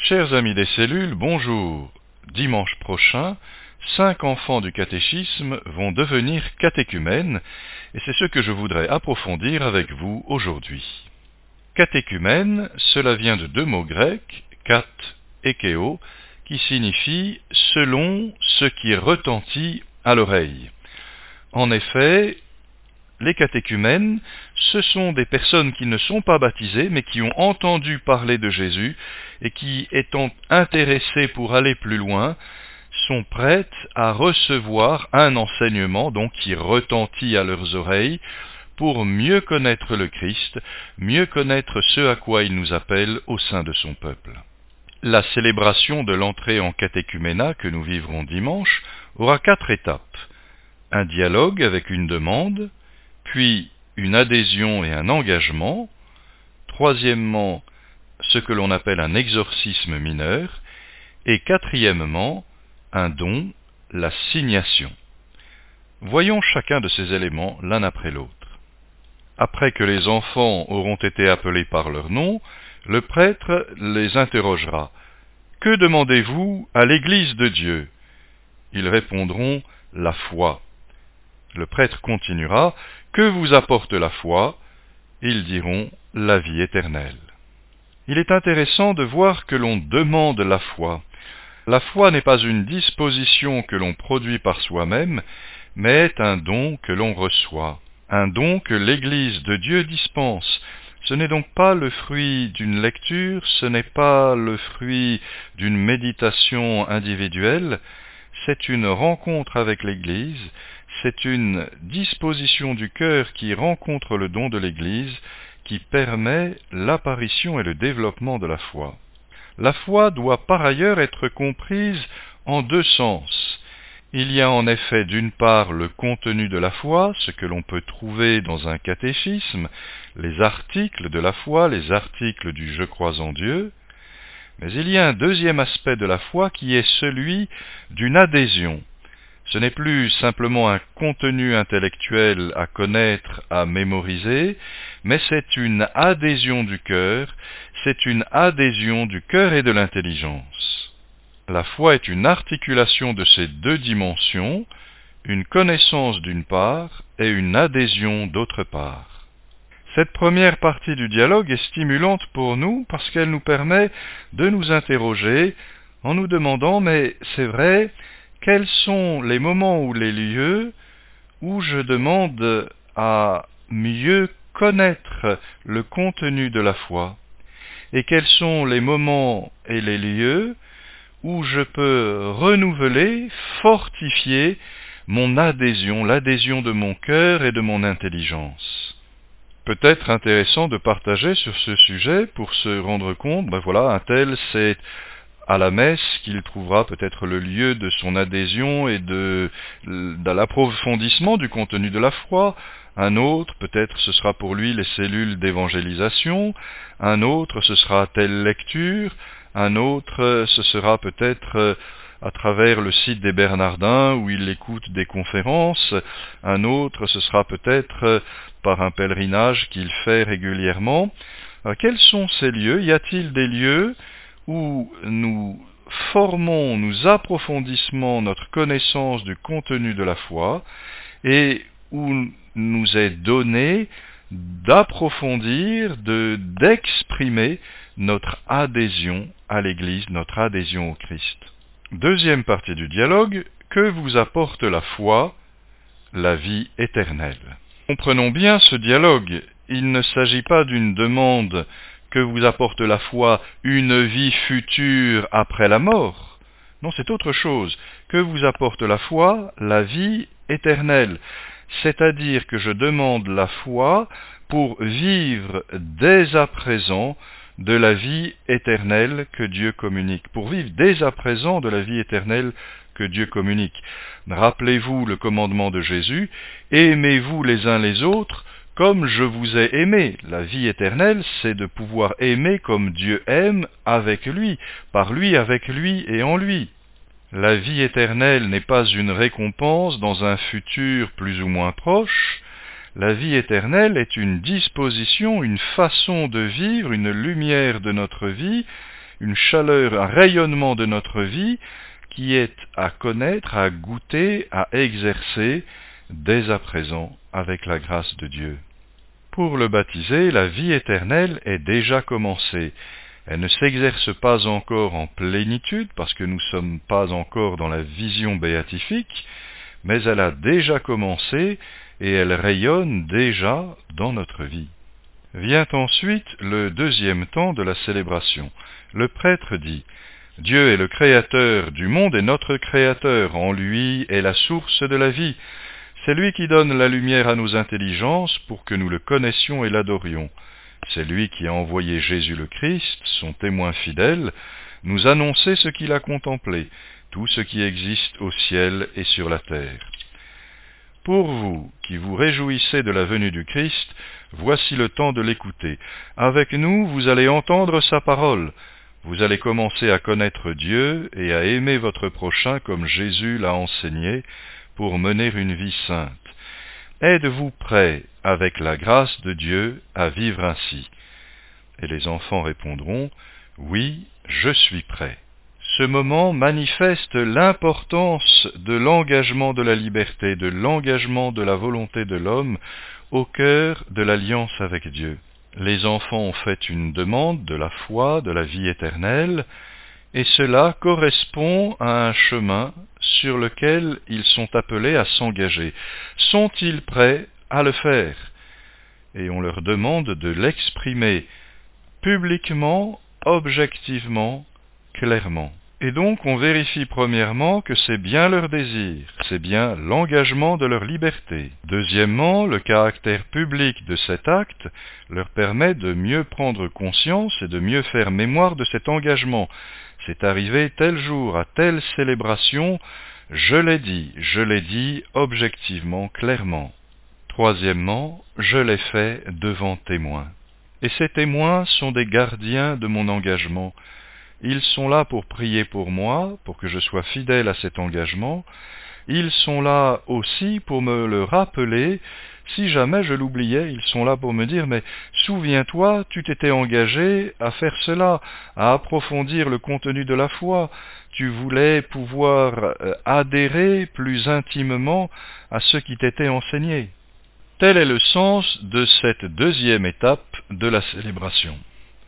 Chers amis des cellules, bonjour. Dimanche prochain, 5 enfants du catéchisme vont devenir catéchumènes, et c'est ce que je voudrais approfondir avec vous aujourd'hui. Catéchumène, cela vient de deux mots grecs, kat et kéo, qui signifient « selon ce qui retentit à l'oreille ». En effet, les catéchumènes, ce sont des personnes qui ne sont pas baptisées, mais qui ont entendu parler de Jésus et qui, étant intéressées pour aller plus loin, sont prêtes à recevoir un enseignement donc qui retentit à leurs oreilles pour mieux connaître le Christ, mieux connaître ce à quoi il nous appelle au sein de son peuple. La célébration de l'entrée en catéchuménat que nous vivrons dimanche aura 4 étapes. Un dialogue avec une demande, puis une adhésion et un engagement, troisièmement, ce que l'on appelle un exorcisme mineur, et quatrièmement, un don, la signation. Voyons chacun de ces éléments l'un après l'autre. Après que les enfants auront été appelés par leur nom, le prêtre les interrogera. « Que demandez-vous à l'Église de Dieu ?» Ils répondront « la foi ». Le prêtre continuera « Que vous apporte la foi ?» Ils diront « la vie éternelle ». Il est intéressant de voir que l'on demande la foi. La foi n'est pas une disposition que l'on produit par soi-même, mais est un don que l'on reçoit, un don que l'Église de Dieu dispense. Ce n'est donc pas le fruit d'une lecture, ce n'est pas le fruit d'une méditation individuelle, c'est une rencontre avec l'Église, c'est une disposition du cœur qui rencontre le don de l'Église, qui permet l'apparition et le développement de la foi. La foi doit par ailleurs être comprise en deux sens. Il y a en effet d'une part le contenu de la foi, ce que l'on peut trouver dans un catéchisme, les articles de la foi, les articles du « Je crois en Dieu », mais il y a un deuxième aspect de la foi qui est celui d'une adhésion. Ce n'est plus simplement un contenu intellectuel à connaître, à mémoriser, mais c'est une adhésion du cœur, c'est une adhésion du cœur et de l'intelligence. La foi est une articulation de ces deux dimensions, une connaissance d'une part et une adhésion d'autre part. Cette première partie du dialogue est stimulante pour nous parce qu'elle nous permet de nous interroger en nous demandant « mais c'est vrai, quels sont les moments ou les lieux où je demande à mieux connaître le contenu de la foi? Et quels sont les moments et les lieux où je peux renouveler, fortifier mon adhésion, l'adhésion de mon cœur et de mon intelligence? Peut-être intéressant de partager sur ce sujet pour se rendre compte, un tel c'est à la messe qu'il trouvera peut-être le lieu de son adhésion et de l'approfondissement du contenu de la foi. Un autre, peut-être ce sera pour lui les cellules d'évangélisation. Un autre, ce sera telle lecture. Un autre, ce sera peut-être à travers le site des Bernardins où il écoute des conférences. Un autre, ce sera peut-être par un pèlerinage qu'il fait régulièrement. Quels sont ces lieux? Y a-t-il des lieux où nous formons, nous approfondissons notre connaissance du contenu de la foi et où nous est donné d'approfondir, d'exprimer notre adhésion à l'Église, notre adhésion au Christ. Deuxième partie du dialogue, que vous apporte la foi, la vie éternelle? Comprenons bien ce dialogue, il ne s'agit pas d'une demande que vous apporte la foi, une vie future après la mort. Non, c'est autre chose. Que vous apporte la foi, la vie éternelle. C'est-à-dire que je demande la foi pour vivre dès à présent de la vie éternelle que Dieu communique. Pour vivre dès à présent de la vie éternelle que Dieu communique. Rappelez-vous le commandement de Jésus, « Aimez-vous les uns les autres comme je vous ai aimé ». La vie éternelle, c'est de pouvoir aimer comme Dieu aime avec lui, par lui, avec lui et en lui. La vie éternelle n'est pas une récompense dans un futur plus ou moins proche. La vie éternelle est une disposition, une façon de vivre, une lumière de notre vie, une chaleur, un rayonnement de notre vie qui est à connaître, à goûter, à exercer dès à présent avec la grâce de Dieu. Pour le baptisé, la vie éternelle est déjà commencée. Elle ne s'exerce pas encore en plénitude parce que nous ne sommes pas encore dans la vision béatifique, mais elle a déjà commencé et elle rayonne déjà dans notre vie. Vient ensuite le deuxième temps de la célébration. Le prêtre dit « Dieu est le Créateur du monde et notre Créateur, en lui est la source de la vie. C'est lui qui donne la lumière à nos intelligences pour que nous le connaissions et l'adorions. C'est lui qui a envoyé Jésus le Christ, son témoin fidèle, nous annoncer ce qu'il a contemplé, tout ce qui existe au ciel et sur la terre. Pour vous qui vous réjouissez de la venue du Christ, voici le temps de l'écouter. Avec nous, vous allez entendre sa parole. Vous allez commencer à connaître Dieu et à aimer votre prochain comme Jésus l'a enseigné pour mener une vie sainte. Êtes-vous prêts, avec la grâce de Dieu, à vivre ainsi? Et les enfants répondront, oui, je suis prêt. Ce moment manifeste l'importance de l'engagement de la liberté, de l'engagement de la volonté de l'homme au cœur de l'alliance avec Dieu. Les enfants ont fait une demande de la foi, de la vie éternelle, et cela correspond à un chemin sur lequel ils sont appelés à s'engager. Sont-ils prêts à le faire? Et on leur demande de l'exprimer publiquement, objectivement, clairement. Et donc on vérifie premièrement que c'est bien leur désir, c'est bien l'engagement de leur liberté. Deuxièmement, le caractère public de cet acte leur permet de mieux prendre conscience et de mieux faire mémoire de cet engagement. C'est arrivé tel jour, à telle célébration, je l'ai dit objectivement, clairement. Troisièmement, je l'ai fait devant témoins. Et ces témoins sont des gardiens de mon engagement. Ils sont là pour prier pour moi, pour que je sois fidèle à cet engagement. Ils sont là aussi pour me le rappeler. Si jamais je l'oubliais, ils sont là pour me dire « Mais souviens-toi, tu t'étais engagé à faire cela, à approfondir le contenu de la foi. Tu voulais pouvoir adhérer plus intimement à ce qui t'était enseigné. » Tel est le sens de cette deuxième étape de la célébration.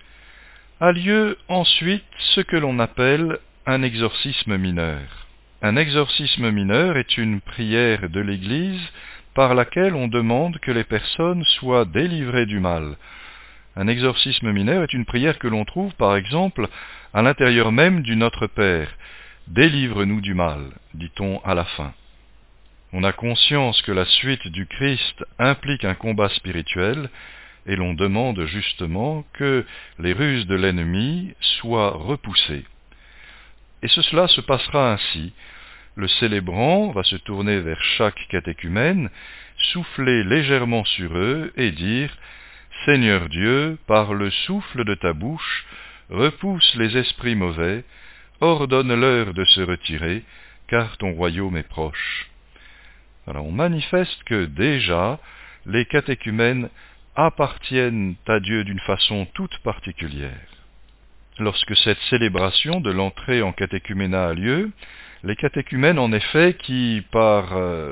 A lieu ensuite ce que l'on appelle un exorcisme mineur. Un exorcisme mineur est une prière de l'Église par laquelle on demande que les personnes soient délivrées du mal. Un exorcisme mineur est une prière que l'on trouve, par exemple, à l'intérieur même du Notre Père. « Délivre-nous du mal », dit-on à la fin. On a conscience que la suite du Christ implique un combat spirituel, et l'on demande justement que les ruses de l'ennemi soient repoussées. Et cela se passera ainsi. Le célébrant va se tourner vers chaque catéchumène, souffler légèrement sur eux et dire « Seigneur Dieu, par le souffle de ta bouche, repousse les esprits mauvais, ordonne-leur de se retirer, car ton royaume est proche. » Alors on manifeste que déjà, les catéchumènes appartiennent à Dieu d'une façon toute particulière. Lorsque cette célébration de l'entrée en catéchuménat a lieu, les catéchumènes en effet qui, par,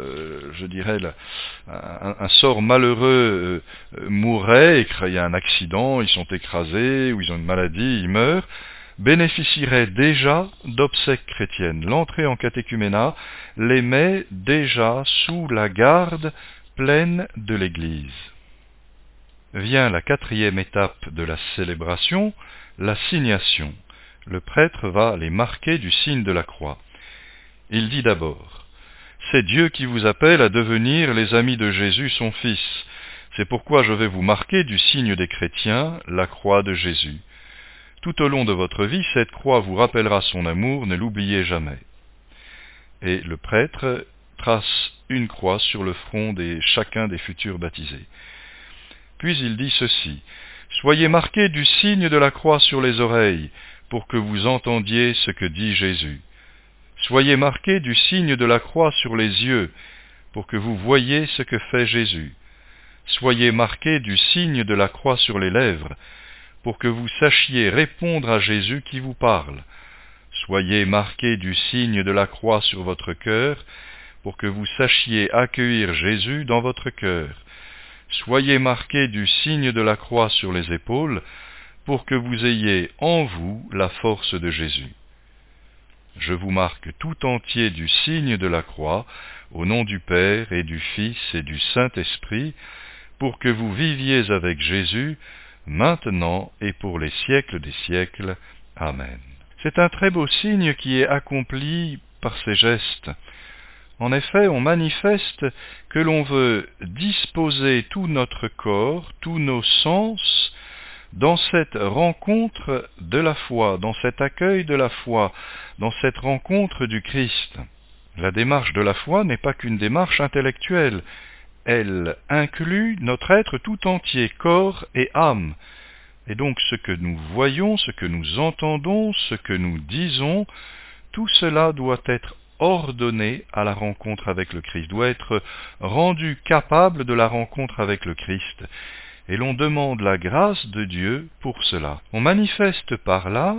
un sort malheureux mourraient, il y a un accident, ils sont écrasés, ou ils ont une maladie, ils meurent, bénéficieraient déjà d'obsèques chrétiennes. L'entrée en catéchuménat les met déjà sous la garde pleine de l'Église. Vient la quatrième étape de la célébration, la signation. Le prêtre va les marquer du signe de la croix. Il dit d'abord « C'est Dieu qui vous appelle à devenir les amis de Jésus son Fils. C'est pourquoi je vais vous marquer du signe des chrétiens, la croix de Jésus. Tout au long de votre vie, cette croix vous rappellera son amour, ne l'oubliez jamais. » Et le prêtre trace une croix sur le front de chacun des futurs baptisés. Puis il dit ceci, « Soyez marqués du signe de la croix sur les oreilles, pour que vous entendiez ce que dit Jésus. Soyez marqués du signe de la croix sur les yeux, pour que vous voyiez ce que fait Jésus. Soyez marqués du signe de la croix sur les lèvres, pour que vous sachiez répondre à Jésus qui vous parle. Soyez marqués du signe de la croix sur votre cœur, pour que vous sachiez accueillir Jésus dans votre cœur. Soyez marqués du signe de la croix sur les épaules, pour que vous ayez en vous la force de Jésus. Je vous marque tout entier du signe de la croix, au nom du Père et du Fils et du Saint-Esprit, pour que vous viviez avec Jésus, maintenant et pour les siècles des siècles. Amen. C'est un très beau signe qui est accompli par ces gestes. En effet, on manifeste que l'on veut disposer tout notre corps, tous nos sens, dans cette rencontre de la foi, dans cet accueil de la foi, dans cette rencontre du Christ. La démarche de la foi n'est pas qu'une démarche intellectuelle. Elle inclut notre être tout entier, corps et âme. Et donc ce que nous voyons, ce que nous entendons, ce que nous disons, tout cela doit être ordonné à la rencontre avec le Christ, doit être rendu capable de la rencontre avec le Christ. Et l'on demande la grâce de Dieu pour cela. On manifeste par là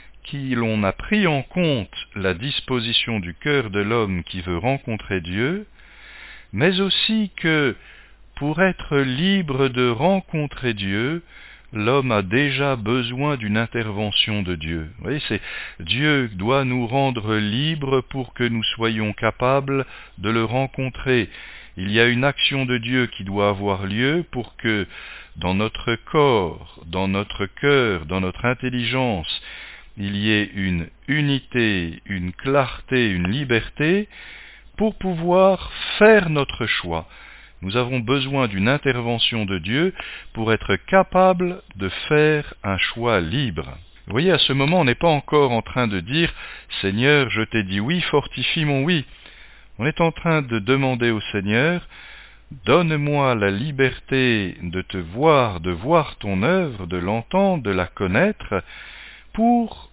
l'on a pris en compte la disposition du cœur de l'homme qui veut rencontrer Dieu, mais aussi que, pour être libre de rencontrer Dieu, l'homme a déjà besoin d'une intervention de Dieu. Vous voyez, Dieu doit nous rendre libres pour que nous soyons capables de le rencontrer. Il y a une action de Dieu qui doit avoir lieu pour que, dans notre corps, dans notre cœur, dans notre intelligence, il y ait une unité, une clarté, une liberté, pour pouvoir faire notre choix. Nous avons besoin d'une intervention de Dieu pour être capables de faire un choix libre. Vous voyez, à ce moment, on n'est pas encore en train de dire « Seigneur, je t'ai dit oui, fortifie mon oui ». On est en train de demander au Seigneur « Donne-moi la liberté de te voir, de voir ton œuvre, de l'entendre, de la connaître, pour,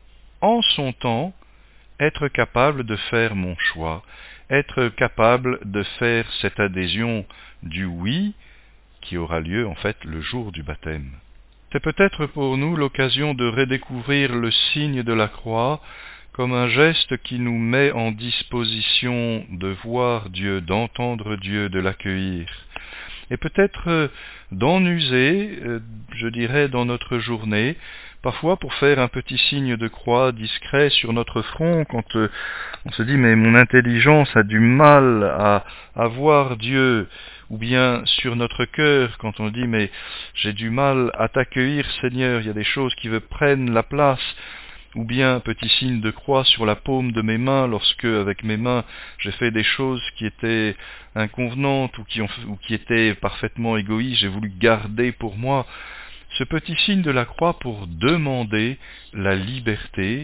en son temps, être capable de faire mon choix, être capable de faire cette adhésion du oui qui aura lieu en fait le jour du baptême. » C'est peut-être pour nous l'occasion de redécouvrir le signe de la croix comme un geste qui nous met en disposition de voir Dieu, d'entendre Dieu, de l'accueillir. Et peut-être d'en user, je dirais, dans notre journée, parfois pour faire un petit signe de croix discret sur notre front, quand on se dit « mais mon intelligence a du mal à voir Dieu », ou bien sur notre cœur, quand on dit « mais j'ai du mal à t'accueillir Seigneur, il y a des choses qui prennent la place », ou bien petit signe de croix sur la paume de mes mains lorsque, avec mes mains, j'ai fait des choses qui étaient inconvenantes ou qui étaient parfaitement égoïstes, j'ai voulu garder pour moi. Ce petit signe de la croix pour demander la liberté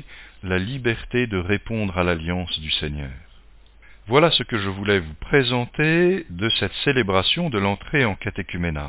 de répondre à l'alliance du Seigneur. Voilà ce que je voulais vous présenter de cette célébration de l'entrée en catéchuménat.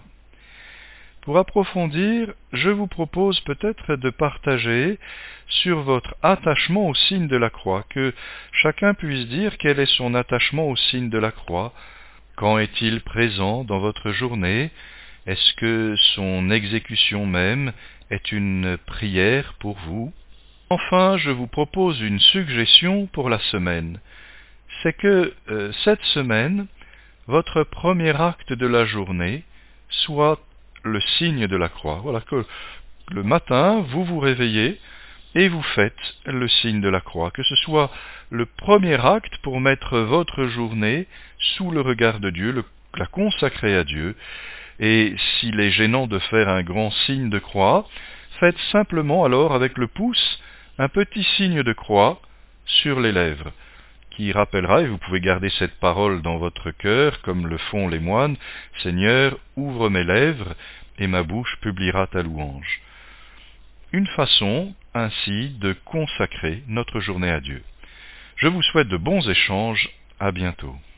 Pour approfondir, je vous propose peut-être de partager sur votre attachement au signe de la croix, que chacun puisse dire quel est son attachement au signe de la croix, quand est-il présent dans votre journée, est-ce que son exécution même est une prière pour vous? Enfin, je vous propose une suggestion pour la semaine. C'est que cette semaine, votre premier acte de la journée soit le signe de la croix. Voilà, que le matin, vous vous réveillez et vous faites le signe de la croix. Que ce soit le premier acte pour mettre votre journée sous le regard de Dieu, la consacrer à Dieu. Et s'il est gênant de faire un grand signe de croix, faites simplement alors avec le pouce un petit signe de croix sur les lèvres, qui rappellera, et vous pouvez garder cette parole dans votre cœur, comme le font les moines, « Seigneur, ouvre mes lèvres, et ma bouche publiera ta louange ». Une façon, ainsi, de consacrer notre journée à Dieu. Je vous souhaite de bons échanges, à bientôt.